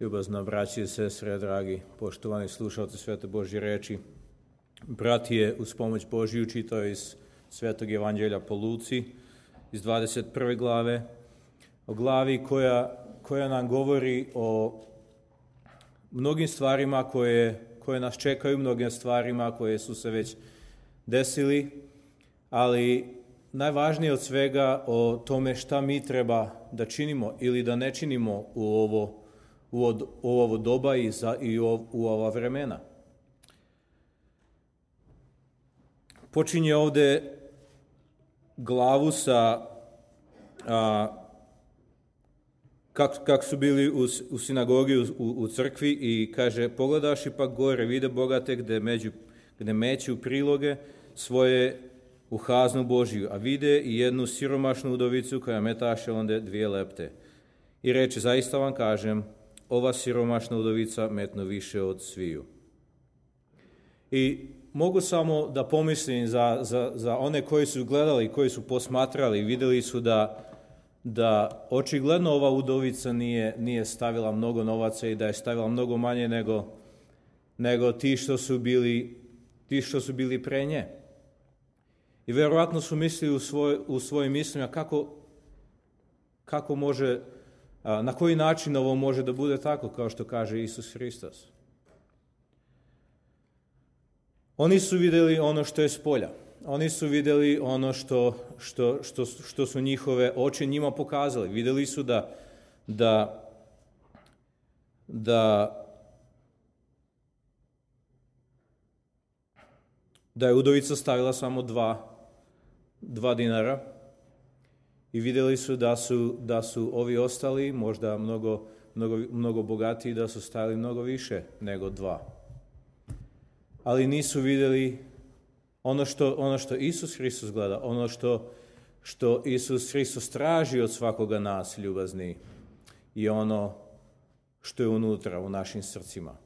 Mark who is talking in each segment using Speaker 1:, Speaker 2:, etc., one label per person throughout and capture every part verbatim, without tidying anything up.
Speaker 1: Ljubazna braći i sestre, dragi poštovani slušalci Svete Božje reči. Brat je uz pomoć Božju čitao iz Svetog Evanđelja po Luci, iz dvadeset prve glave, o glavi koja, koja nam govori o mnogim stvarima koje, koje nas čekaju, mnogim stvarima koje su se već desili, ali najvažnije od svega o tome šta mi treba da činimo ili da ne činimo u ovo, u ovo doba i, za, i u ova vremena. Počinje ovde glavu sa a, kako kak su bili u, u sinagogi, u, u crkvi i kaže, pogledaš ipak gore, vide bogate gde, među, gde meću priloge svoje u haznu Božiju, a vide i jednu siromašnu udovicu koja metaše onda dvije lepte. I reče, zaista vam kažem, ova siromašna udovica metno više od sviju. I mogu samo da pomislim za, za, za one koji su gledali, koji su posmatrali, videli su da, da očigledno ova udovica nije, nije stavila mnogo novaca i da je stavila mnogo manje nego, nego ti što su bili, ti što su bili pre nje. I verovatno su mislili u, svoj, u svojim mislima kako, kako može, na koji način ovo može da bude tako, kao što kaže Isus Hristos. Oni su vidjeli ono što je s polja. Oni su vidjeli ono što, što, što, što su njihove oči njima pokazali. Vidjeli su da, da, da, da je udovica stavila samo dva, dva dinara i vidjeli su da su, da su ovi ostali možda mnogo, mnogo, mnogo bogatiji, da su stavili mnogo više nego dva. Ali nisu vidjeli ono što, ono što Isus Hristos gleda, ono što, što Isus Hristos traži od svakoga nas, ljubazni, i ono što je unutra u našim srcima.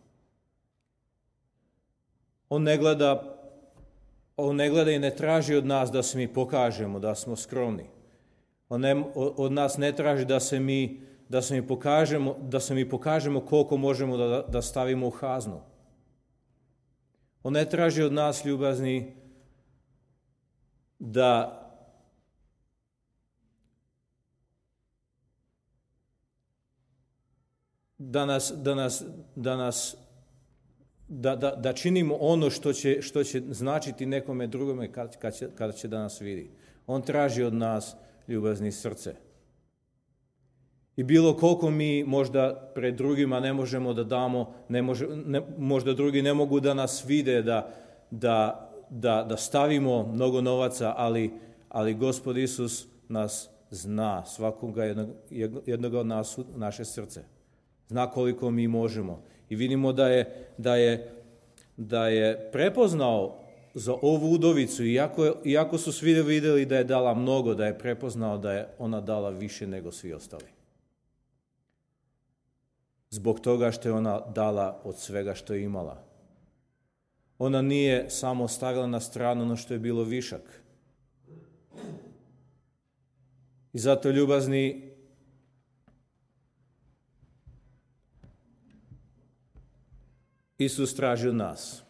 Speaker 1: On ne gleda, on ne gleda i ne traži od nas da se mi pokažemo, da smo skromni. On ne, od nas ne traži da se mi, da se mi pokažemo, da se mi pokažemo koliko možemo da, da stavimo u haznu. On ne traži od nas, ljubazni, da da nas, da nas, da nas da, da, da činimo ono što će, što će značiti nekome drugome kad, kad, će, kad će da nas vidi. On traži od nas, ljubazni, srce. I bilo koliko mi možda pred drugima ne možemo da damo, ne može, ne, možda drugi ne mogu da nas vide, da, da, da, da stavimo mnogo novaca, ali, ali Gospod Isus nas zna, svakoga jednog, jednog od nas, naše srce. Zna koliko mi možemo. I vidimo da je, da je, da je prepoznao za ovu udovicu, iako, iako su svi vidjeli da je dala mnogo, da je prepoznao da je ona dala više nego svi ostali. Zbog toga što je ona dala od svega što je imala. Ona nije samo stavila na stranu ono što je bilo višak. I zato, ljubazni, Isus traži od nas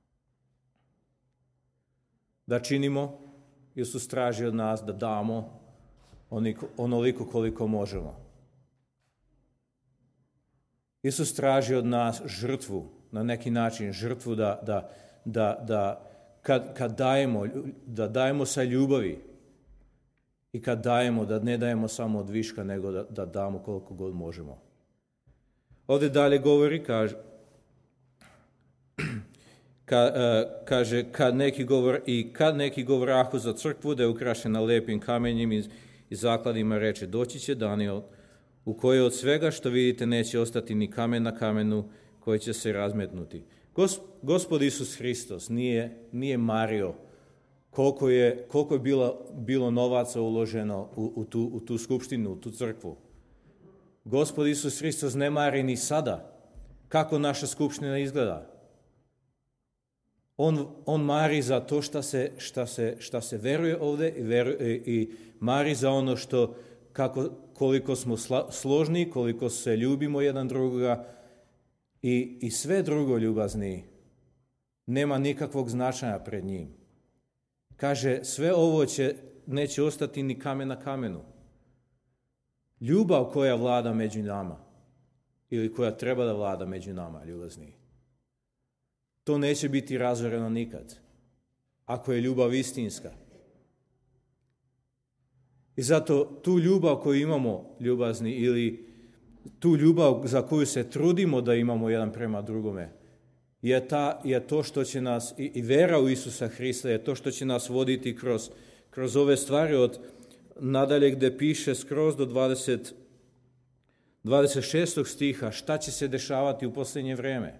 Speaker 1: da činimo. Isus traži od nas da damo onoliko koliko možemo. Isus traži od nas žrtvu, na neki način žrtvu da, da, da, da kad, kad dajemo, da dajemo sa ljubavi i kad dajemo, da ne dajemo samo od viška, nego da, da damo koliko god možemo. Ovdje dalje govori, kaže, ka, uh, kaže kad neki govor, i kad neki govorahu za crkvu da je ukrašena lepim kamenjem i, i zakladima, reče, doći će dani u kojoj od svega što vidite neće ostati ni kamen na kamenu koji će se razmetnuti. Gos, Gospod Isus Hristos nije, nije mario koliko je, koliko je bilo, bilo novaca uloženo u, u, tu, u tu skupštinu, u tu crkvu. Gospod Isus Hristos ne mari ni sada kako naša skupština izgleda. On, on mari za to šta se, šta se, šta se veruje ovdje i, veruje, i mari za ono što, kako, koliko smo sla, složni, koliko se ljubimo jedan drugoga I, i sve drugo, ljubazni, nema nikakvog značaja pred njim. Kaže, sve ovo će, neće ostati ni kamen na kamenu. Ljubav koja vlada među nama, ili koja treba da vlada među nama, ljubazni, to neće biti razoreno nikad, ako je ljubav istinska. I zato tu ljubav koju imamo, ljubazni, ili tu ljubav za koju se trudimo da imamo jedan prema drugome, je, ta, je to što će nas, i, i vera u Isusa Hrista je to što će nas voditi kroz, kroz ove stvari od nadalje gde piše skroz do dvadeset, dvadeset šestog stiha, šta će se dešavati u posljednje vreme.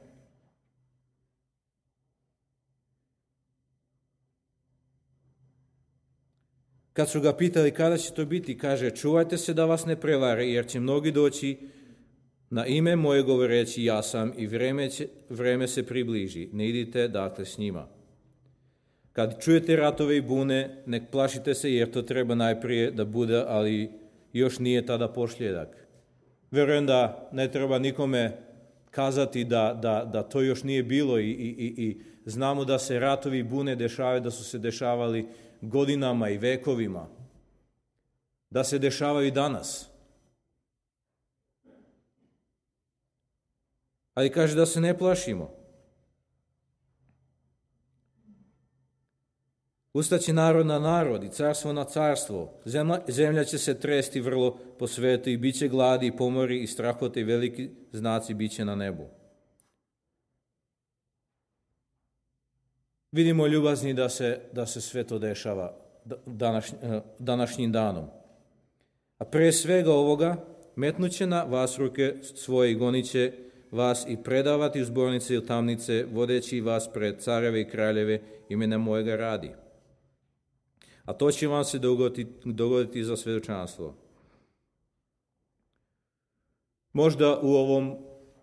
Speaker 1: Kad su ga pitali kada će to biti, kaže, čuvajte se da vas ne prevare, jer će mnogi doći na ime moje govoreći ja sam i vreme, će, vreme se približi. Ne idite dakle s njima. Kad čujete ratove i bune, nek plašite se jer to treba najprije da bude, ali još nije tada pošljedak. Verujem da ne treba nikome kazati da, da, da to još nije bilo i, i, i, i znamo da se ratovi i bune dešavaju, da su se dešavali godinama i vekovima, da se dešavaju i danas. Ali kaže da se ne plašimo. Ustaće narod na narod i carstvo na carstvo. Zemlja, zemlja će se tresti vrlo po svetu i bit će gladi i pomori i strahote i veliki znaci bit će na nebu. Vidimo, ljubazni, da se, da se sve to dešava današnj, današnjim danom. A pre svega ovoga metnuće na vas ruke svoje i gonit će vas i predavati u zbornice i u tamnice, vodeći vas pred careve i kraljeve imena mojega radi. A to će vam se dogoditi, dogoditi za svedočanstvo. Možda u ovom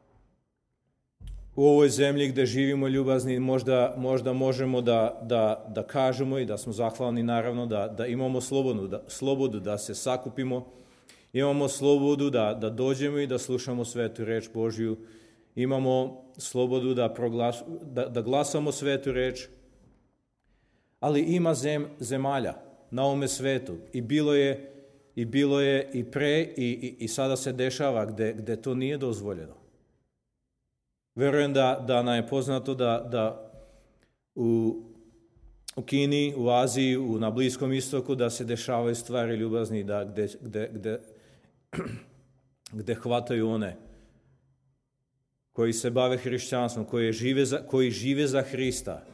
Speaker 1: u ovoj zemlji gde živimo, ljubazni, možda, možda možemo da, da, da kažemo i da smo zahvalni, naravno, da, da imamo slobodu da, slobodu da se sakupimo, imamo slobodu da, da dođemo i da slušamo svetu reč Božju, imamo slobodu da, proglas, da, da glasamo svetu reč, ali ima zem, zemalja na ovome svetu i bilo je i bilo je i pre i, i, i sada se dešava gde, gde to nije dozvoljeno. Verujem da, da nam je poznato da, da u, u Kini, u Aziji, u, na Bliskom istoku da se dešavaju stvari, ljubazni, da gde, gde, gde, gde hvataju one koji se bave hrišćanstvom, koji žive za, koji žive za Hrista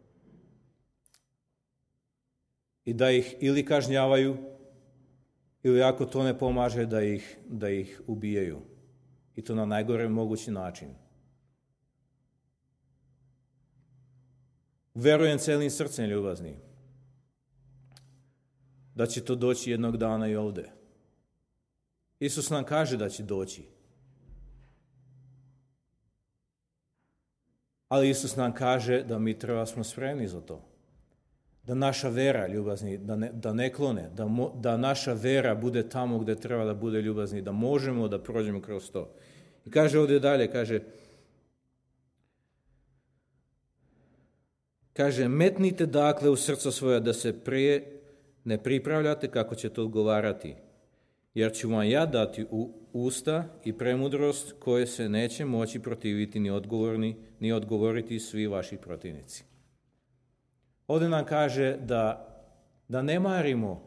Speaker 1: i da ih ili kažnjavaju ili ako to ne pomaže da ih, da ih ubijaju. I to na najgore mogući način. Verujem celim srcem, ljubazni, da će to doći jednog dana i ovde. Isus nam kaže da će doći. Ali Isus nam kaže da mi treba smo spremni za to. Da naša vera, ljubazni, da ne, da ne klone, da, mo, da naša vera bude tamo gde treba da bude, ljubazni, da možemo da prođemo kroz to. I kaže ovdje dalje, kaže, kaže, metnite dakle u srca svoja da se prije ne pripravljate kako će to odgovarati, jer ću vam ja dati u usta i premudrost koje se neće moći protiviti ni odgovorni, ni odgovoriti svi vaši protivnici. Ovdje nam kaže da, da ne marimo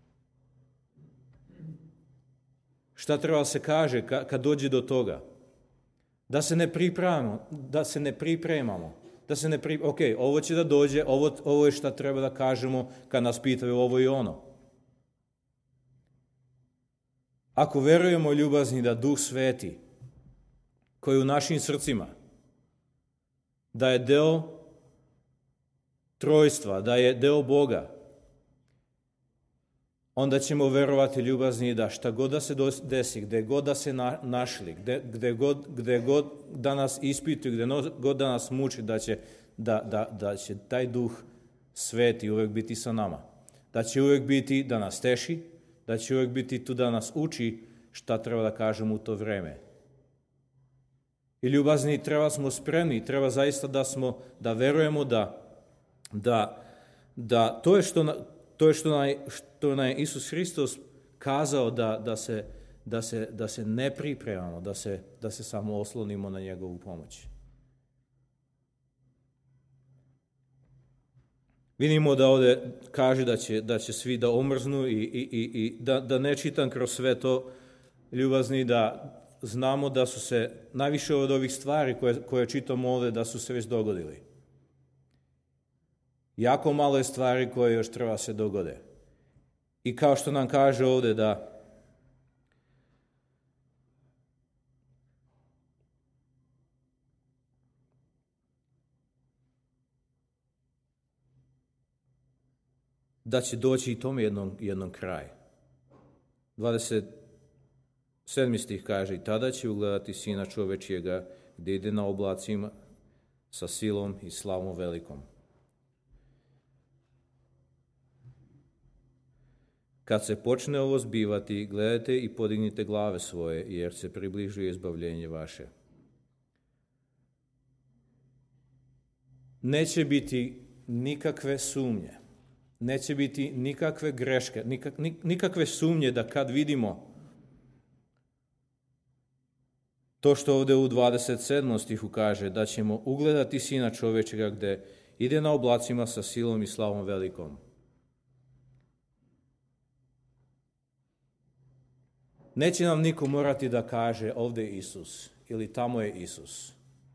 Speaker 1: šta treba se kaže kad dođe do toga. Da se ne pripremamo, da se ne pripremamo. Da se ne pri... Ok, ovo će da dođe, ovo, ovo je šta treba da kažemo kad nas pitaju ovo i ono. Ako verujemo, ljubazni, da Duh Sveti, koji je u našim srcima, da je deo trojstva, da je deo Boga, onda ćemo verovati, ljubazni, da šta god da se desi, gde god da se na, našli, gde, gde, god, gde god da nas ispituju, gde god da nas muči, da će, da, da, da će taj Duh Sveti uvek biti sa nama. Da će uvek biti da nas teši, da će uvek biti tu da nas uči šta treba da kažemo u to vreme. I ljubazni, treba smo spremni, treba zaista da smo, da verujemo da, da, da to je što, na, to je što, na, što nam je Isus Hristos kazao da, da, se, da, se, da se ne pripremamo, da se, da se samo oslonimo na njegovu pomoć. Vidimo da ovdje kaže da će, da će svi da omrznu i, i, i, i da, da ne čitam kroz sve to, ljubazni, da znamo da su se najviše od ovih stvari koje, koje čitamo ovdje da su se već dogodili. Jako malo je stvari koje još treba se dogode. I kao što nam kaže ovdje da da će doći i tome jednom, jednom kraj. dvadeset sedmi stih kaže, i tada će ugledati Sina čovečijega, gdje ide na oblacima sa silom i slavom velikom. Kad se počne ovo zbivati, gledajte i podignite glave svoje, jer se približuje izbavljenje vaše. Neće biti nikakve sumnje, neće biti nikakve greške, nikak, nikakve sumnje da kad vidimo to što ovdje u dvadeset sedmom stihu kaže, da ćemo ugledati Sina čovečega gdje ide na oblacima sa silom i slavom velikom. Neće nam niko morati da kaže ovdje je Isus ili tamo je Isus.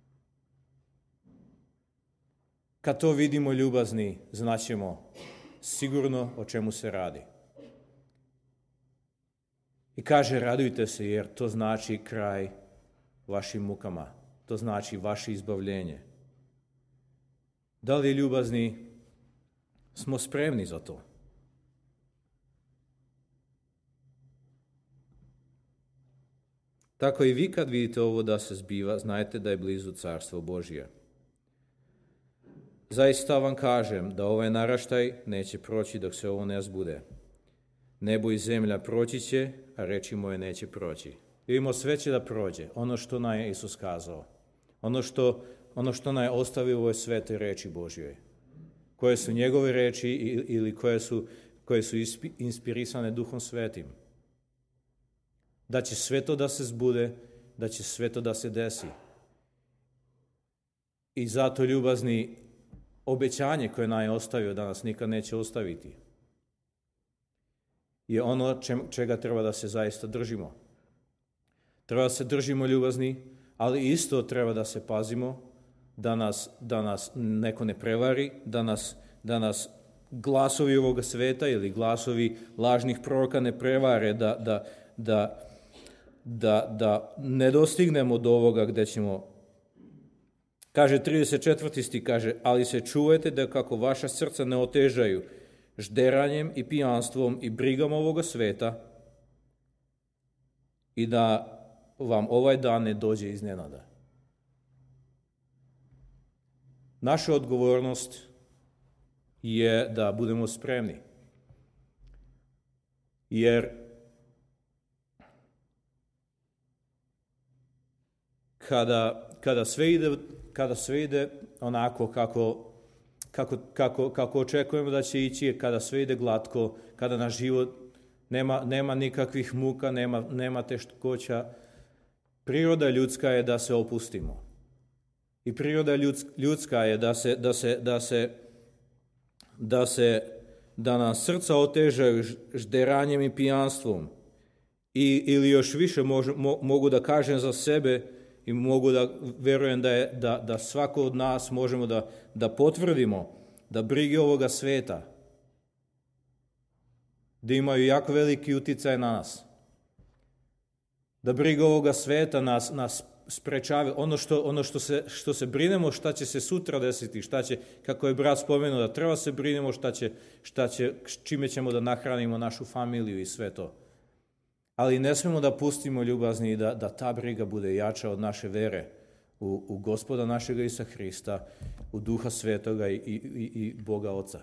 Speaker 1: Kad to vidimo, ljubazni, znaćemo sigurno o čemu se radi. I kaže, radujte se jer to znači kraj vašim mukama. To znači vaše izbavljenje. Da li, ljubazni, smo spremni za to? Tako i vi kad vidite ovo da se zbiva, znajte da je blizu carstvo Božje. Zaista vam kažem da ovaj naraštaj neće proći dok se ovo ne zbude. Nebo i zemlja proći će, a reči moje neće proći. Vidimo, sve će da prođe, ono što nam je Isus kazao. Ono što, ono što nam je ostavio u ovoj svetoj reči Božjoj. Koje su njegove reči ili koje su, koje su inspirisane Duhom Svetim. Da će sve to da se zbude, da će sve to da se desi. I zato, ljubazni, obećanje koje nam je ostavio, da nas nikad neće ostaviti, je ono čega treba da se zaista držimo. Treba da se držimo, ljubazni, ali isto treba da se pazimo da nas, da nas neko ne prevari, da nas, da nas glasovi ovoga sveta ili glasovi lažnih proroka ne prevare, da, da, da, da, da ne dostignemo do ovoga gdje ćemo. Kaže trideset četvrti stih, kaže, ali se čuvajte da kako vaša srca ne otežaju žderanjem i pijanstvom i brigom ovoga sveta i da vam ovaj dan ne dođe iznenada. Naša odgovornost je da budemo spremni. Jer kada, kada, sve, ide, kada sve ide onako kako, kako, kako, kako očekujemo da će ići, kada sve ide glatko, kada naš život nema, nema nikakvih muka, nema, nema teškoća, priroda ljudska je da se opustimo. I priroda ljudska je da se, da se, da se, da se, da nam srca otežaju žderanjem i pijanstvom. I, ili još više mož, mo, mogu da kažem za sebe i mogu da verujem da, je, da, da svako od nas možemo da, da potvrdimo da brige ovoga sveta, da imaju jako veliki uticaj na nas. Da briga ovoga sveta nas, nas sprečava. Ono, što, ono što, se, što se brinemo šta će se sutra desiti, šta će, kako je brat spomenuo, da treba se brinemo šta će, šta će, čime ćemo da nahranimo našu familiju i sve to. Ali ne smemo da pustimo, ljubazni, da, da ta briga bude jača od naše vere u, u Gospoda našega Isusa Hrista, u Duha Svetoga i, i, i Boga Oca.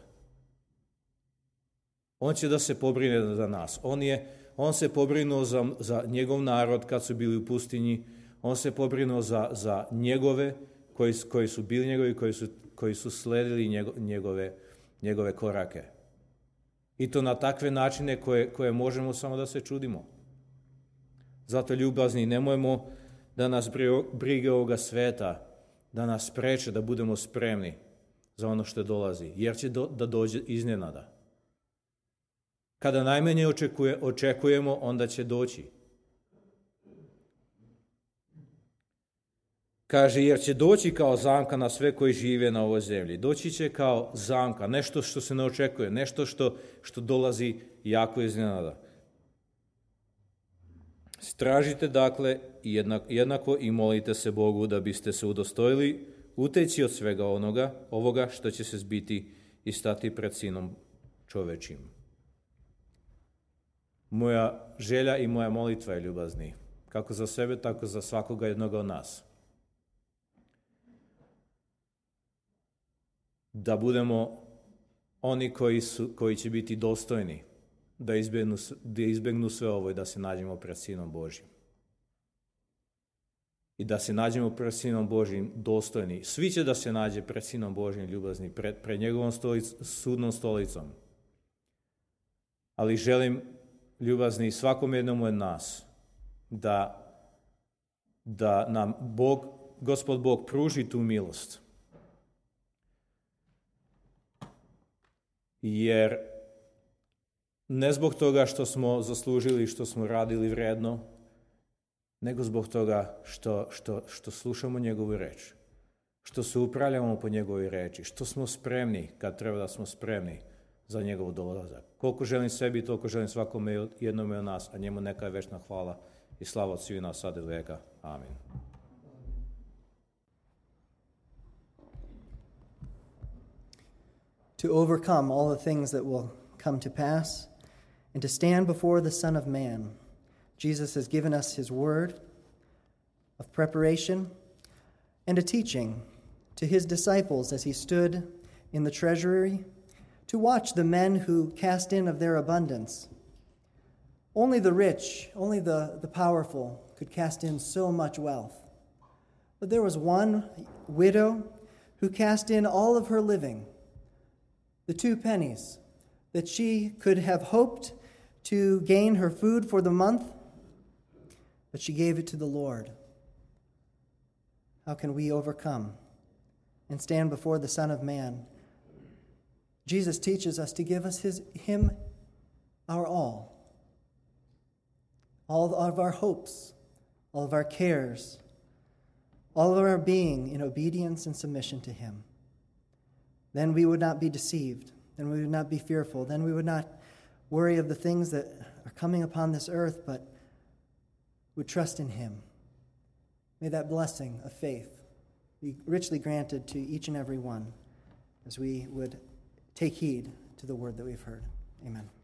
Speaker 1: On će da se pobrine za nas. On, je, on se pobrinuo za, za njegov narod kad su bili u pustinji. On se pobrinuo za, za njegove, koji, koji su bili njegovi, koji su, koji su sledili njego, njegove, njegove korake. I to na takve načine koje, koje možemo samo da se čudimo. Zato, ljubazni, nemojmo da nas brige ovoga sveta, da nas spreče da budemo spremni za ono što dolazi, jer će do, da dođe iznenada. Kada najmanje očekuje, očekujemo, onda će doći. Kaže, jer će doći kao zamka na sve koji žive na ovoj zemlji. Doći će kao zamka, nešto što se ne očekuje, nešto što, što dolazi jako iznenada. Stražite, dakle, jednako, jednako i molite se Bogu da biste se udostojili uteći od svega onoga, ovoga što će se zbiti i stati pred Sinom čovečim. Moja želja i moja molitva je, ljubazni, kako za sebe, tako za svakoga jednoga od nas. Da budemo oni koji, su, koji će biti dostojni, da izbjegnu, da izbjegnu sve ovo i da se nađemo pred Sinom Božjim. I da se nađemo pred Sinom Božjim dostojni. Svi će da se nađe pred Sinom Božjim, ljubazni, pred, pred njegovom stolic, sudnom stolicom. Ali želim, ljubazni, svakom jednom od nas da, da nam Bog, Gospod Bog pruži tu milost. Jer ne zbog toga što smo zaslužili, što smo radili vredno, nego zbog toga što, što, što slušamo njegovu reč, što se upravljamo po njegovoj reči, što smo spremni kad treba da smo spremni za njegov dolazak. Koliko želim sebi, toliko želim svakome jednome od nas, a njemu neka je večna hvala i slava od svih nas sad i veka. Amin.
Speaker 2: To overcome all the things that will come to pass, and to stand before the Son of Man, Jesus has given us his word of preparation and a teaching to his disciples as he stood in the treasury to watch the men who cast in of their abundance. Only the rich, only the, the powerful could cast in so much wealth. But there was one widow who cast in all of her living, the two pennies, that she could have hoped to gain her food for the month, but she gave it to the Lord. How can we overcome and stand before the Son of Man? Jesus teaches us to give us his, him our all, all of our hopes, all of our cares, all of our being in obedience and submission to him. Then we would not be deceived. Then we would not be fearful. Then we would not worry of the things that are coming upon this earth, but would trust in him. May that blessing of faith be richly granted to each and every one as we would take heed to the word that we've heard. Amen.